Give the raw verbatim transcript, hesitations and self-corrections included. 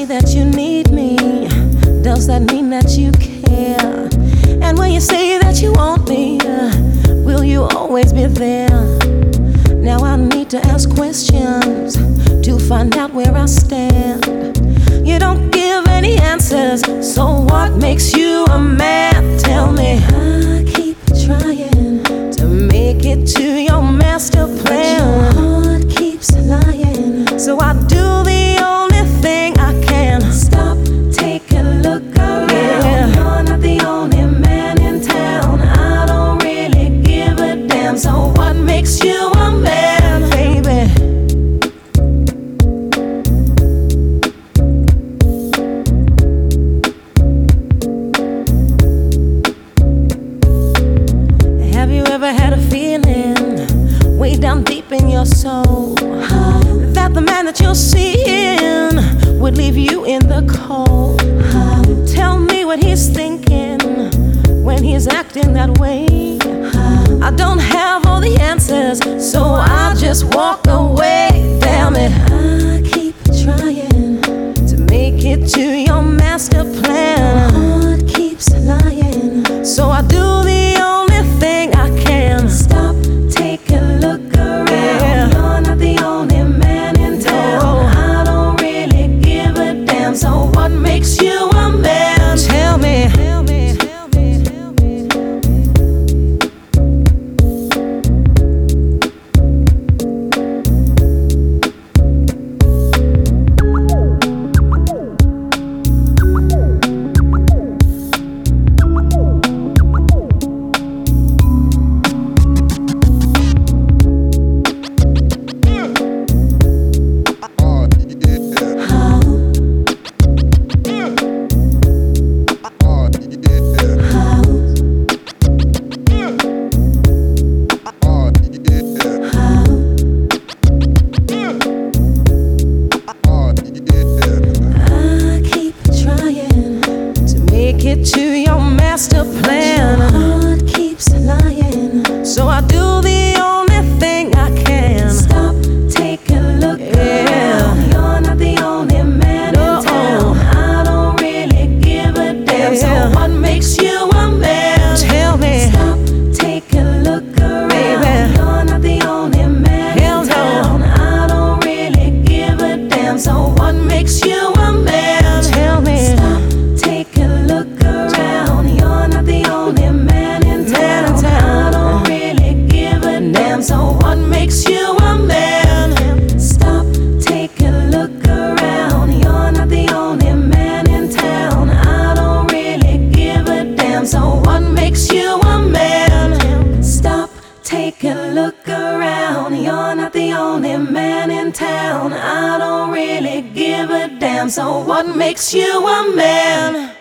that you need me, does that mean that you care? And when you say that you want me, will you always be there? Now I need to ask questions to find out where I stand. You don't give any answers, so what makes you a man? Tell me. I keep trying to make it to your master plan, but your heart keeps lying. So I do the only thing I can. Stop, take a look around. Yeah. You're not the only man in town. I don't really give a damn. So what makes you a man, baby? Have you ever had a feeling way down deep in your soul that the man that you're seeing would leave you in the cold? Tell me what he's thinking when he's acting that way. I don't have all the answers, so I just walk away. Damn it, I keep trying to make it to your master plan. My heart keeps lying, so I do the only thing I can. Stop, take a look around. Yeah. You're not the only man in town. No. I don't really give a damn. So what makes you a man? Tell me. Tell me. Tell me. Tell me. Get to your master plan. But your heart keeps lying, so I do the only thing I can. Stop, take a look yeah. around. You're not the only man no. in town. I don't really give a damn. Yeah. So what makes you a man? Tell me. Stop, take a look around. Baby. You're not the only man Hell in town. No. I don't really give a damn. So what makes you a man? Tell me. Stop, take a look around. You're not the only man in town. I don't really give a damn. So what makes you a man? Stop, take a look around. You're not the only man in town. I don't really give a damn. So what makes you a man? Stop, take a look around. You're not the only man in town. I don't really give a damn. So what makes you a man?